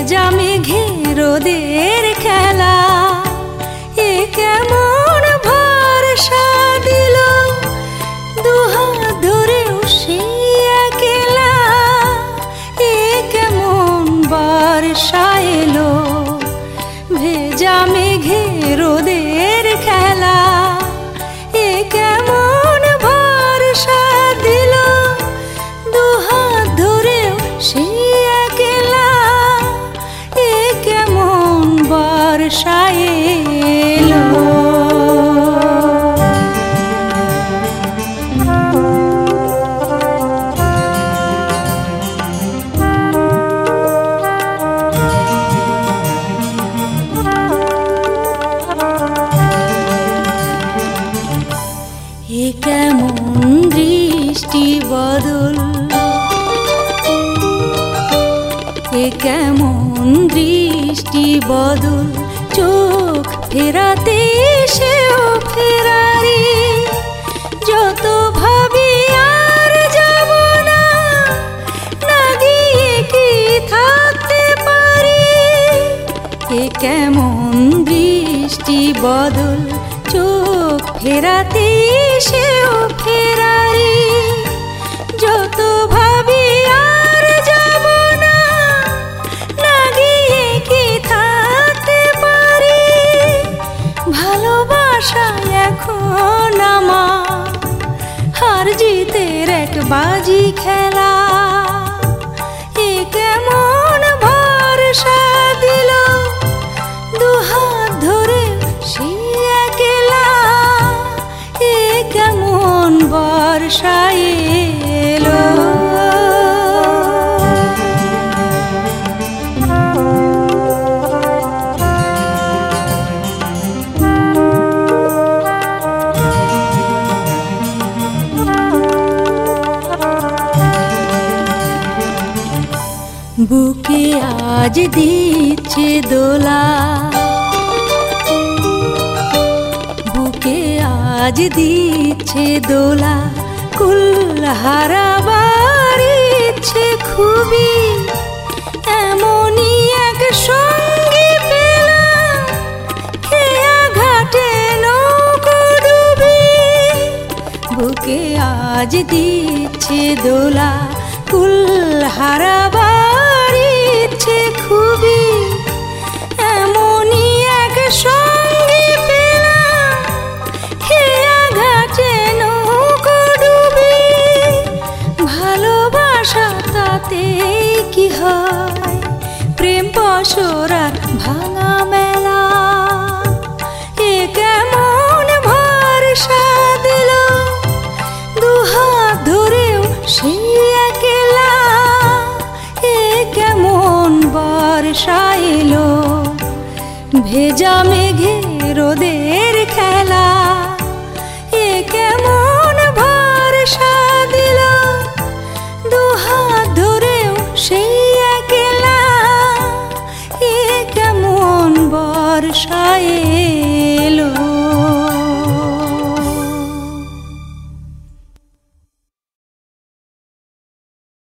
ভেজা মেঘে রোদের খেলা, এ কেমন ভরসা দিল, দুহাত ধরেও সেই একলা, এ কেমন বর্ষা এলো। ভেজা মেঘে রোদের খেলা, এ কেমন ভরসা দিল, দুহাত ধরেও সেই একলা, এ কেমন বর্ষা এলো। এ কেমন দৃষ্টি বদল, এ কেমন দৃষ্টি বদল, চোখ ফেরাতে সেও ফেরারি, যত ভাবি আর যাব না, না গিয়ে কি থাকতে পারি। এ কেমন দৃষ্টি বদল, চোখ ফেরাতে সেও ফেরারি, যত ভাবি আর যাব না, না গিয়ে কি থাকতে পারি। ভালোবাসা এখন আমার হার জিতের এক বাজি খেলা, এ কেমন ভরসা দিল, দুহাত ধরে সেই একলা, এ কেমন বর্ষা এলো। বুকে আজ দিচ্ছে দোলা, বুকে আজ দিচ্ছে দোলা, কুলহারা বাড়িচ্ছে খুবই, এমনই এক সঙ্গী পেলাম, খেয়া ঘাটে নৌকো ডুবি। বুকে আজ দিচ্ছে দোলা, কুলহারা বাড়িচ্ছে খুবই, এমনই এক সঙ্গী পেলাম, খেয়া ঘাটে নৌকো ডুবি। ভালোবাসা তাতে কি হয়, প্রেম পসরার ভাঙা মেলা, এ কেমন ভরসা দিল, দুহাত ধরেও সেই একলা, এ কেমন বর্ষা এলো। ভেজা মেঘে রোদের খেলা,